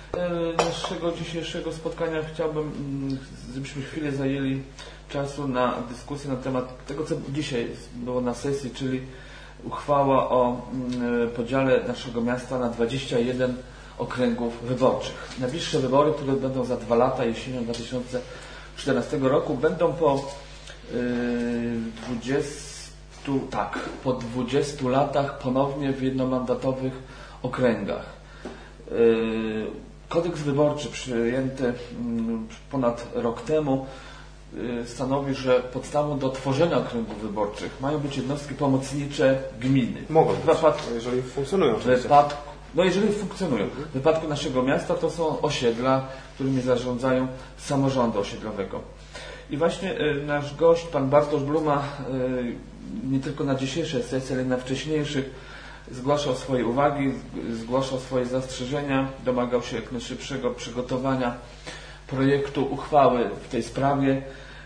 naszego dzisiejszego spotkania chciałbym, żebyśmy chwilę zajęli czasu na dyskusję na temat tego, co dzisiaj było na sesji, czyli uchwała o podziale naszego miasta na 21 okręgów wyborczych. Najbliższe wybory, które będą za 2 lata, jesienią 2014 roku, będą po 20 latach ponownie w jednomandatowych okręgach. Kodeks wyborczy przyjęty ponad rok temu stanowi, że podstawą do tworzenia okręgów wyborczych mają być jednostki pomocnicze gminy. Mogą być, jeżeli funkcjonują. Jeżeli funkcjonują. W wypadku naszego miasta to są osiedla, którymi zarządzają samorządu osiedlowego. I właśnie nasz gość, pan Bartosz Bluma, nie tylko na dzisiejszej sesji, ale i na wcześniejszych zgłaszał swoje uwagi, zgłaszał swoje zastrzeżenia, domagał się jak najszybszego przygotowania projektu uchwały w tej sprawie.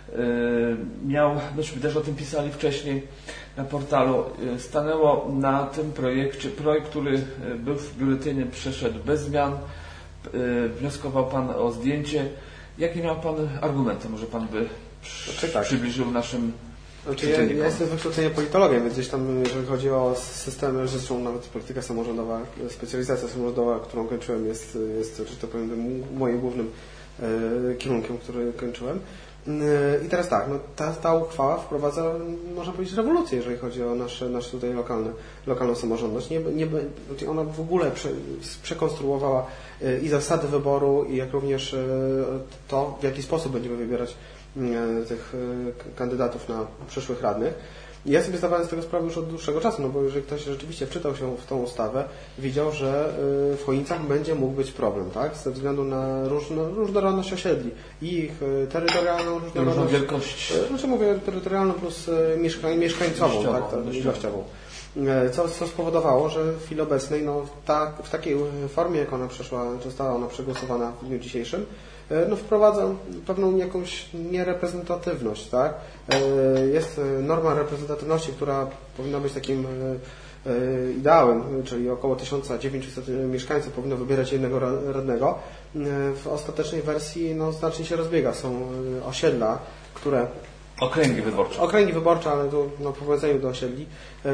Myśmy też o tym pisali wcześniej na portalu. Stanęło na tym projekcie projekt, który był w biuletynie, przeszedł bez zmian. Wnioskował Pan o zdjęcie. Jakie miał Pan argumenty? Może Pan by przybliżył naszym czytelnikom? Ja jestem z wykształcenia politologiem, więc gdzieś tam, jeżeli chodzi o systemy, zresztą nawet polityka samorządowa, specjalizacja samorządowa, którą kończyłem, jest że to powiem, moim głównym kierunkiem, który kończyłem. I teraz tak, ta uchwała wprowadza, można powiedzieć, rewolucję, jeżeli chodzi o nasze tutaj lokalną samorządność. Ona w ogóle przekonstruowała i zasady wyboru, i jak również to, w jaki sposób będziemy wybierać tych kandydatów na przyszłych radnych. Ja sobie zdawałem z tego sprawę już od dłuższego czasu, bo jeżeli ktoś rzeczywiście wczytał się w tą ustawę, widział, że w Chojnicach będzie mógł być problem, tak? Ze względu na różnorodność osiedli i ich terytorialną różnorodność. Wielkość. Znaczy mówię terytorialną plus mieszkańcową, ilościową. Co spowodowało, że w chwili obecnej, w takiej formie, jak ona została ona przegłosowana w dniu dzisiejszym, wprowadza pewną jakąś niereprezentatywność, tak? Jest norma reprezentatywności, która powinna być takim ideałem, czyli około 1900 mieszkańców powinno wybierać jednego radnego. W ostatecznej wersji znacznie się rozbiega. Są osiedla, które... Okręgi wyborcze, ale po powiedzeniu do osiedli,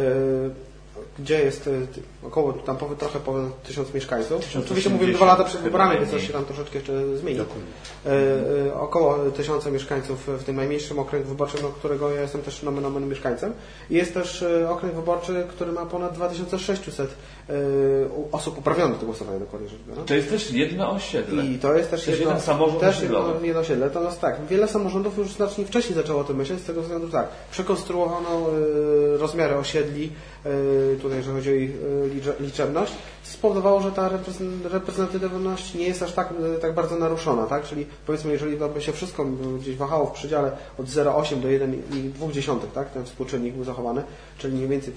gdzie jest około, trochę ponad 1000 mieszkańców. Oczywiście mówię 2 lata przed wyborami, więc to się tam troszeczkę jeszcze zmieni. Około 1000 mieszkańców w tym najmniejszym okręgu wyborczym, którego ja jestem też nomen mieszkańcem. I jest też okręg wyborczy, który ma ponad 2600 osób uprawnionych do głosowania, dokładnie rzecz biorąc. To jest też jedno osiedle. I to jest też jeden samorząd osiedlowy. Jedno osiedle. Natomiast tak, wiele samorządów już znacznie wcześniej zaczęło o tym myśleć, z tego względu, że przekonstruowano rozmiary osiedli, tutaj jeżeli chodzi o ich liczebność, spowodowało, że ta reprezentatywność nie jest aż tak bardzo naruszona, tak? Czyli powiedzmy, jeżeli by się wszystko gdzieś wahało w przedziale od 0,8 do 1,2, tak? Ten współczynnik był zachowany, czyli mniej więcej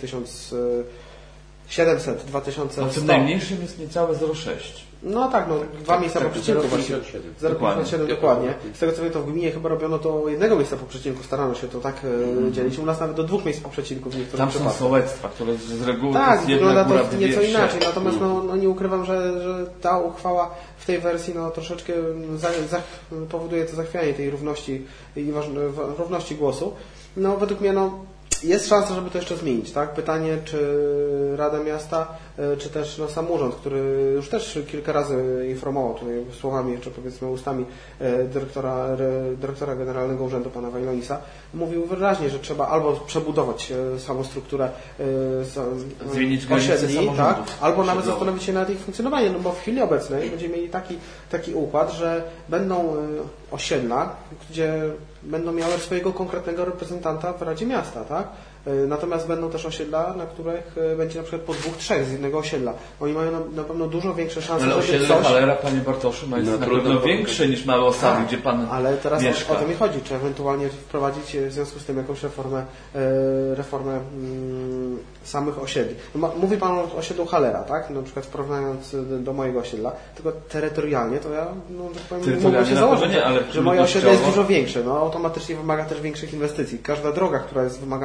1700, 2100. W tym najmniejszym jest niecałe 0,6. Dwa miejsca po przecinku właściwie. 0,57 dokładnie. Z tego co wiem, to w gminie chyba robiono to jednego miejsca po przecinku, starano się to tak dzielić. U nas nawet do 2 miejsc po przecinku w niektórych przypadkach. Tam są sołectwa, które z reguły jest wygląda to nieco inaczej. Natomiast nie ukrywam, że ta uchwała w tej wersji troszeczkę powoduje to zachwianie tej równości i równości głosu. Według mnie jest szansa, żeby to jeszcze zmienić, tak? Pytanie, czy Rada Miasta, czy też sam urząd, który już też kilka razy informował tutaj słowami, czy powiedzmy ustami dyrektora Generalnego Urzędu pana Wajlonisa, mówił wyraźnie, że trzeba albo przebudować samą strukturę zmienić osiedli, tak? Albo nawet zastanowić się nad ich funkcjonowaniem, bo w chwili obecnej będziemy mieli taki układ, że będą osiedla, gdzie będą miały swojego konkretnego reprezentanta w Radzie Miasta, tak? Natomiast będą też osiedla, na których będzie na przykład po 2-3 z jednego osiedla. Oni mają na pewno dużo większe szanse, żeby osiedle Halera, panie Bartoszu, jest na pewno większe niż małe osady, gdzie pan ale teraz mieszka. O to mi chodzi, czy ewentualnie wprowadzić w związku z tym jakąś reformę samych osiedli. Mówi pan o osiedlu Halera, tak? Na przykład porównując do mojego osiedla, tylko terytorialnie to ja mógłbym się założyć, że moje osiedle jest dużo większe. Automatycznie wymaga też większych inwestycji. Każda droga, która jest wymagana chociażby do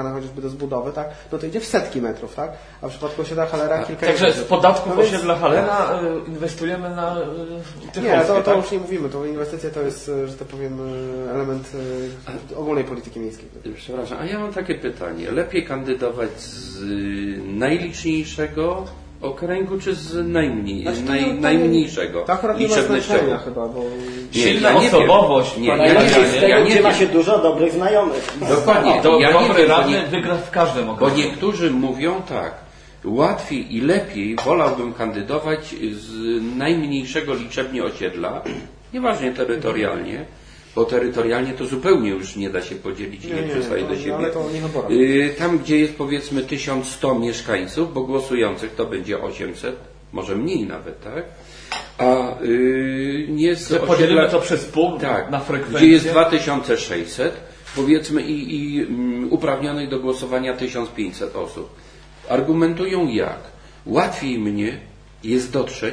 do zbudowy, tak, no to idzie w setki metrów, tak? A w przypadku osiedla Halera kilka... Także z podatków osiedla Halera inwestujemy na Tycholskie, Nie, to już nie mówimy, to inwestycja to jest, że tak powiem, element ogólnej polityki miejskiej. Przepraszam, a ja mam takie pytanie. Lepiej kandydować z najliczniejszego okręgu, czy z najmniejszego? To akurat nie ma znaczenia chyba, bo... Silna osobowość. Gdzie ma się dużo dobrych znajomych. Dokładnie. Dobry radny wygra w każdym okręgu. Bo niektórzy mówią tak, łatwiej i lepiej wolałbym kandydować z najmniejszego liczebnie osiedla, nieważnie terytorialnie, bo terytorialnie to zupełnie już nie da się podzielić i nie przystaje do siebie. Ale to nie tam, gdzie jest powiedzmy 1100 mieszkańców, bo głosujących to będzie 800, może mniej nawet, tak? A jest podzielimy to przez pół tak, na frekwencję. gdzie jest 2600, powiedzmy i uprawnionych do głosowania 1500 osób. Argumentują jak? Łatwiej mnie jest dotrzeć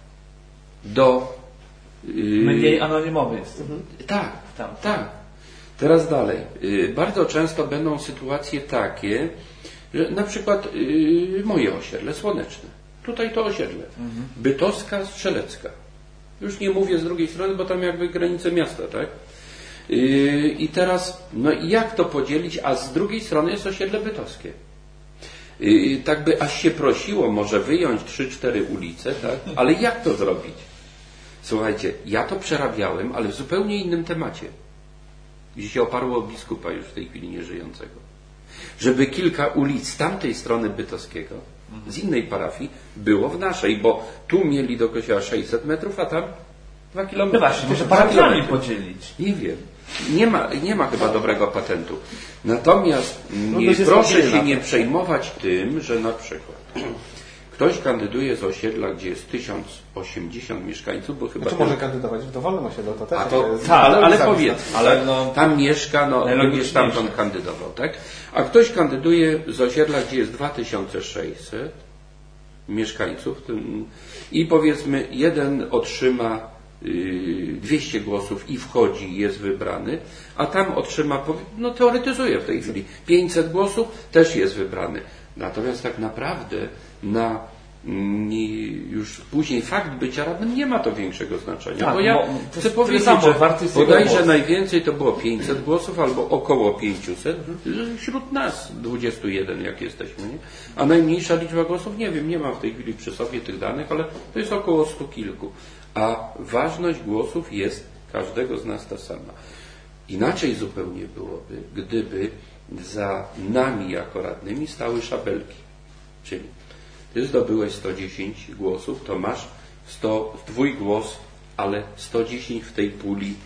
do... Mniej anonimowy jest. Tak. Teraz dalej. Bardzo często będą sytuacje takie, że na przykład moje osiedle Słoneczne. Tutaj to osiedle. Bytowska, Strzelecka. Już nie mówię z drugiej strony, bo tam jakby granice miasta, tak? I teraz, no jak to podzielić, a z drugiej strony jest osiedle bytowskie. Tak by aż się prosiło może wyjąć 3-4 ulice, tak? Ale jak to zrobić? Słuchajcie, ja to przerabiałem, ale w zupełnie innym temacie. Gdzie się oparło o biskupa już w tej chwili nieżyjącego. Żeby kilka ulic z tamtej strony Bytowskiego, z innej parafii, było w naszej, bo tu mieli do kościoła 600 metrów, a tam 2 km. No właśnie, może parafiami podzielić. Nie wiem. Nie ma chyba dobrego patentu. Natomiast proszę się nie przejmować tym, że na przykład ktoś kandyduje z osiedla, gdzie jest 1080 mieszkańców, bo chyba... może kandydować w dowolnym osiedlu, to też ale powiedz, tam mieszka, będziesz stamtąd kandydował, tak? A ktoś kandyduje z osiedla, gdzie jest 2600 mieszkańców i powiedzmy jeden otrzyma 200 głosów i wchodzi, jest wybrany, a tam otrzyma, teoretyzuję w tej chwili, 500 głosów, też jest wybrany. Natomiast tak naprawdę już później fakt bycia radnym nie ma to większego znaczenia. Tak, bo ja chcę powiedzieć, że bodajże najwięcej to było 500 głosów albo około 500 wśród nas 21 jak jesteśmy. Nie? A najmniejsza liczba głosów, nie wiem, nie mam w tej chwili przy sobie tych danych, ale to jest około 100 kilku. A ważność głosów jest każdego z nas ta sama. Inaczej zupełnie byłoby, gdyby za nami jako radnymi stały szabelki. Czyli ty zdobyłeś 110 głosów, to masz twój głos, ale 110 w tej puli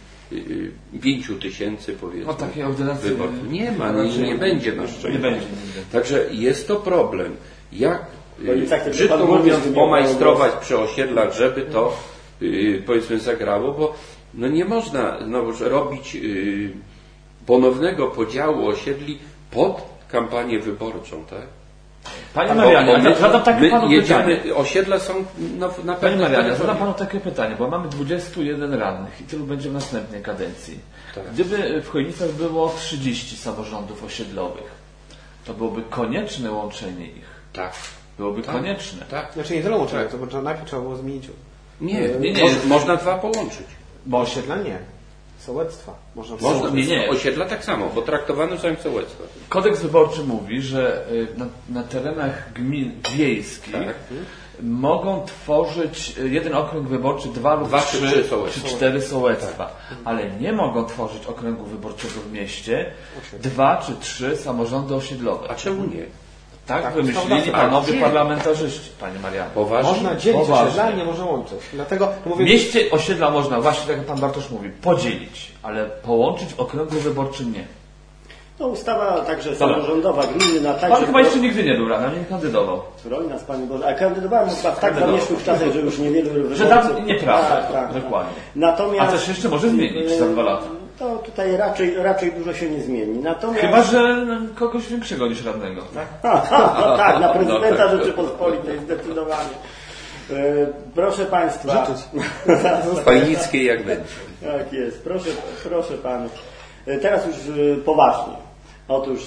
5000 powiedzmy. Takiej ordynacji wyborców. Nie ma, nie będzie na szczęście. Nie będzie. Także jest to problem. Jak brzydko mówiąc pomajstrować przy osiedlach, żeby to powiedzmy zagrało, bo nie można robić ponownego podziału osiedli pod kampanię wyborczą, tak? Panie Marianie, zadam takie panu pytanie. Osiedla są na Panie Marianie, zadam panu takie pytanie, bo mamy 21 radnych i tylu będzie w następnej kadencji. Tak. Gdyby w Chojnicach było 30 samorządów osiedlowych, to byłoby konieczne łączenie ich. Tak. Byłoby konieczne. Tak. Znaczy nie tyle łączenie, to najpierw trzeba było zmienić. Nie. Można dwa połączyć. Bo osiedla nie. Sołectwa. Można. Nie. Osiedla tak samo, bo traktowane są jak sołectwa. Kodeks wyborczy mówi, że na terenach gmin wiejskich mogą tworzyć jeden okręg wyborczy, 2 lub 3 czy 4 sołectwa, ale nie mogą tworzyć okręgu wyborczego w mieście 2 czy 3 samorządy osiedlowe. A czemu nie? Tak wymyślili panowie parlamentarzyści, Panie Marianie. Można dzielić osiedla, nie można łączyć. Dlatego w mieście osiedla można, właśnie tak jak Pan Bartosz mówi, podzielić, ale połączyć w okręgu wyborczym nie. Ustawa także samorządowa gminy na Pan chyba jeszcze nigdy nie był radnym, nie kandydował. Broni nas Panie Boże. A kandydowałem w tak zamieszłych czasach, że już niewielu wyborców. Że tam nieprawda, dokładnie. Natomiast, a coś jeszcze może zmienić za 2 lata. To tutaj raczej dużo się nie zmieni. Natomiast... Chyba, że kogoś większego niż radnego, tak? Tak, na prezydenta Rzeczypospolitej zdecydowanie. Proszę Państwa. W Chojnickiej jak będzie. Tak jest. Proszę Panów. Teraz już poważnie. Otóż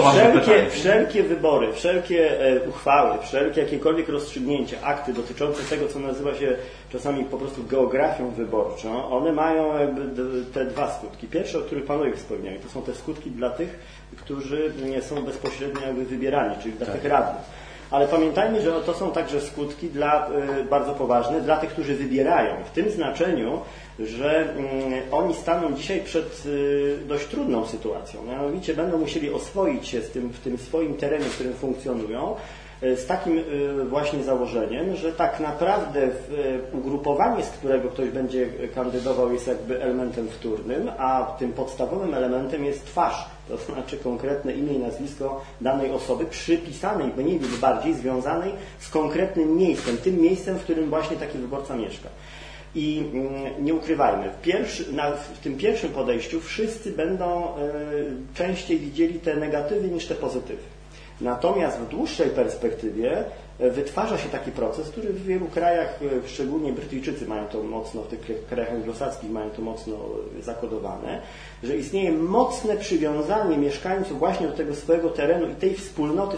wszelkie wybory, wszelkie uchwały, wszelkie jakiekolwiek rozstrzygnięcia, akty dotyczące tego, co nazywa się czasami po prostu geografią wyborczą, one mają jakby te dwa skutki. Pierwsze, o których panowie wspomnieli, to są te skutki dla tych, którzy nie są bezpośrednio jakby wybierani, czyli dla tych radnych. Ale pamiętajmy, że to są także skutki bardzo poważne dla tych, którzy wybierają. W tym znaczeniu, że oni staną dzisiaj przed dość trudną sytuacją. Mianowicie będą musieli oswoić się w tym swoim terenie, w którym funkcjonują, z takim właśnie założeniem, że tak naprawdę ugrupowanie, z którego ktoś będzie kandydował, jest jakby elementem wtórnym, a tym podstawowym elementem jest twarz, to znaczy konkretne imię i nazwisko danej osoby przypisanej, mniej lub bardziej związanej z konkretnym miejscem, tym miejscem, w którym właśnie taki wyborca mieszka. I nie ukrywajmy, w tym pierwszym podejściu wszyscy będą częściej widzieli te negatywy niż te pozytywy. Natomiast w dłuższej perspektywie wytwarza się taki proces, który w wielu krajach, szczególnie Brytyjczycy mają to mocno, w tych krajach anglosaskich mają to mocno zakodowane, że istnieje mocne przywiązanie mieszkańców właśnie do tego swojego terenu i tej wspólnoty,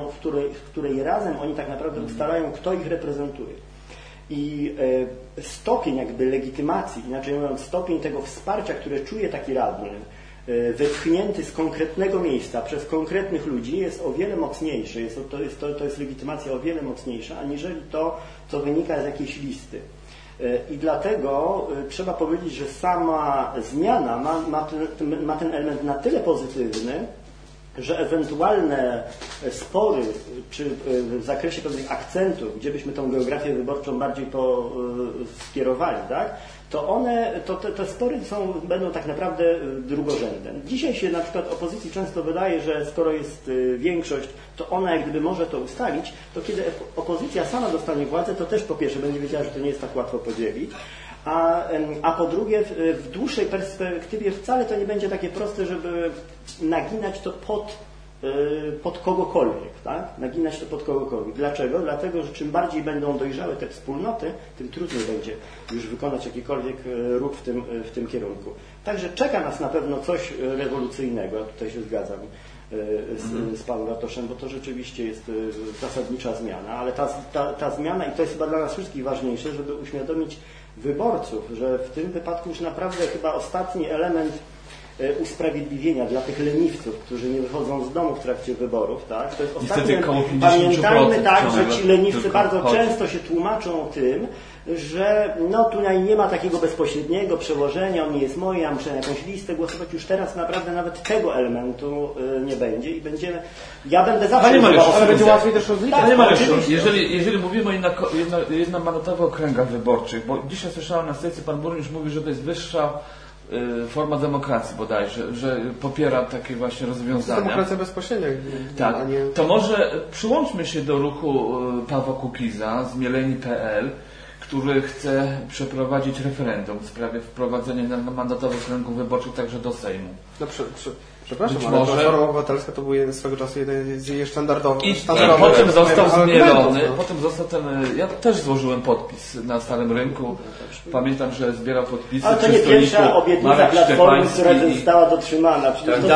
w której razem oni tak naprawdę ustalają, kto ich reprezentuje. I stopień jakby legitymacji, inaczej mówiąc stopień tego wsparcia, które czuje taki radny, wypchnięty z konkretnego miejsca przez konkretnych ludzi jest o wiele mocniejszy, to jest legitymacja o wiele mocniejsza, aniżeli to, co wynika z jakiejś listy. I dlatego trzeba powiedzieć, że sama zmiana ma ten element na tyle pozytywny, że ewentualne spory czy w zakresie pewnych akcentów, gdzie byśmy tą geografię wyborczą bardziej skierowali, tak? To te spory będą tak naprawdę drugorzędne. Dzisiaj się na przykład opozycji często wydaje, że skoro jest większość, to ona jak gdyby może to ustalić, to kiedy opozycja sama dostanie władzę, to też po pierwsze będzie wiedziała, że to nie jest tak łatwo podzielić, a po drugie w dłuższej perspektywie wcale to nie będzie takie proste, żeby naginać to pod kogokolwiek, tak? Naginać to pod kogokolwiek. Dlaczego? Dlatego, że czym bardziej będą dojrzałe te wspólnoty, tym trudniej będzie już wykonać jakikolwiek ruch w tym kierunku. Także czeka nas na pewno coś rewolucyjnego, tutaj się zgadzam z panem Bartoszem, bo to rzeczywiście jest zasadnicza zmiana, ale ta zmiana, i to jest chyba dla nas wszystkich ważniejsze, żeby uświadomić wyborców, że w tym wypadku już naprawdę chyba ostatni element usprawiedliwienia dla tych leniwców, którzy nie wychodzą z domu w trakcie wyborów, tak? To jest ostatnie. Pamiętajmy tak, że ci leniwcy bardzo często się tłumaczą tym, że no tutaj nie ma takiego bezpośredniego przełożenia, on nie jest moje, ja muszę na jakąś listę głosować. Już teraz naprawdę nawet tego elementu nie będzie i ja będę zawsze... Ale będzie łatwiej też rozliczać. Panie Mariuszu, jeżeli mówimy o jednomandatowych okręgach wyborczych, bo dzisiaj słyszałem na sesji, pan burmistrz mówi, że to jest wyższa forma demokracji bodajże, że popiera takie właśnie rozwiązania. Demokracja bezpośrednia. Tak. To może przyłączmy się do ruchu Pawła Kukiza z Mieleni.pl, który chce przeprowadzić referendum w sprawie wprowadzenia mandatowych okręgów wyborczych także do Sejmu. No, przepraszam, ale Platforma Obywatelska to był swego czasu jeden z jej sztandarowych. Potem został zmielony. Potem został ja też złożyłem podpis na Starym Rynku. Pamiętam, że zbierał podpisy. Ale to nie pierwsza obietnica Platformy, która została dotrzymana.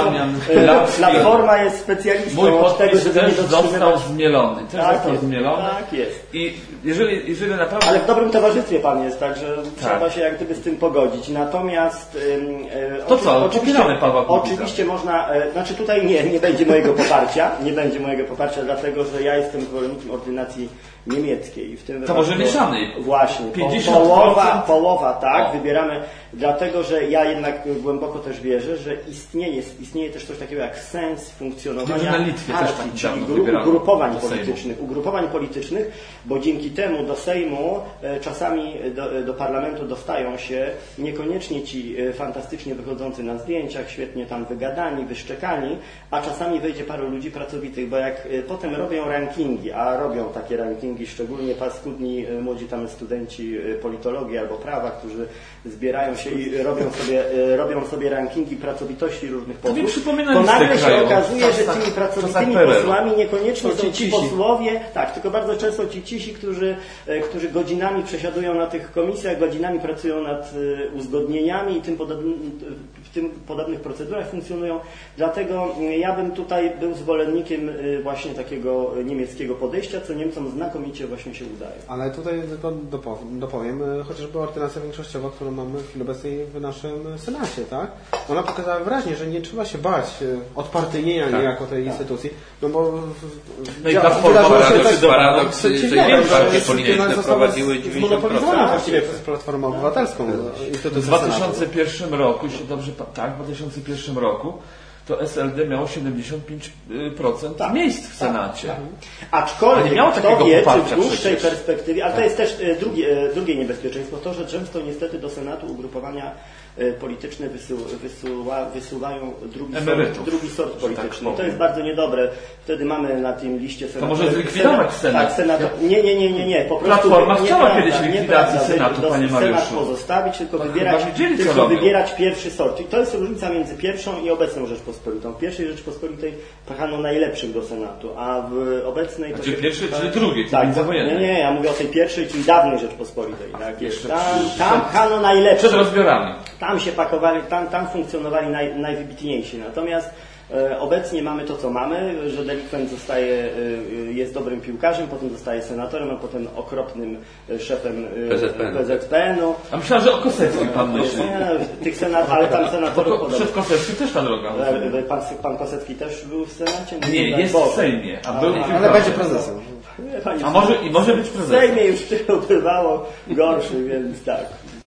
Platforma jest specjalistą mój od tego, żeby też nie dotrzymywać. Został zmielony. Zmielony. Tak jest. I jeżeli naprawdę... Ale w dobrym towarzystwie pan jest, także trzeba się jak gdyby z tym pogodzić. Natomiast popieramy Pawła Kukiza. Oczywiście można, znaczy tutaj nie będzie mojego poparcia, dlatego, że ja jestem zwolennikiem ordynacji niemieckiej. W tym to może mieszanej. Właśnie. Połowa, tak, wybieramy, dlatego, że ja jednak głęboko też wierzę, że istnieje też coś takiego jak sens funkcjonowania partii, czyli ugrupowań politycznych, bo dzięki temu do Sejmu czasami do parlamentu dostają się niekoniecznie ci fantastycznie wychodzący na zdjęciach, świetnie tam wygadani, wyszczekani, a czasami wejdzie paru ludzi pracowitych, bo jak potem robią rankingi, a robią takie rankingi, szczególnie paskudni młodzi tam studenci politologii albo prawa, którzy zbierają się i robią sobie rankingi pracowitości różnych posłów, to nagle się okazuje, że tymi pracowitymi posłami niekoniecznie są ci posłowie, tak, tylko bardzo często ci cisi, którzy godzinami przesiadują na tych komisjach, godzinami pracują nad uzgodnieniami i w tym podobnych procedurach funkcjonują Dlatego ja bym tutaj był zwolennikiem właśnie takiego niemieckiego podejścia, co Niemcom znakomicie właśnie się udaje. Ale tutaj tylko dopowiem, chociażby ordynacja większościowa, którą mamy w chwili obecnej w naszym Senacie, tak? Ona pokazała wyraźnie, że nie trzeba się bać odpartyjnienia niejako tej instytucji, no bo paradoks, że inne partie polityczne prowadziły 90%. Właściwie przez Platformę Obywatelską. W 2001 roku, w 2001 roku to SLD miało 75% miejsc w Senacie. Aczkolwiek kto wie, czy w dłuższej perspektywie, ale to jest też drugie niebezpieczeństwo, to, że często niestety do Senatu ugrupowania polityczne wysuwają drugi sort polityczny. To jest bardzo niedobre. Wtedy mamy na tym liście Senatu. To może zlikwidować Senat. Tak, Nie. Po prostu Platforma chciała kiedyś likwidacji Senatu, panie Mariuszu. Senat pozostawić, tylko wybierać pierwszy sort. I to jest różnica między pierwszą i obecną Rzeczpospolitą. W pierwszej Rzeczpospolitej pchano najlepszych do Senatu, a w obecnej... Czyli pierwszej, czyli drugiej, tak, nie, ja mówię o tej pierwszej, czyli dawnej Rzeczpospolitej. Tak, tam pchano najlepszych. Przed rozbiorami. Tam się pakowali, tam funkcjonowali najwybitniejsi. Natomiast obecnie mamy to, co mamy, że delikwent jest dobrym piłkarzem, potem zostaje senatorem, a potem okropnym szefem PZPN-u. A myślałem, że o Koseckim pan myśli. Ale tam senatorów Przed Koseckim też ta droga. Pan Kosecki też był w Senacie? Nie, jest w Sejmie. Ale będzie prezesem. A może być prezesem. W Sejmie już tylu bywało gorszy, więc tak.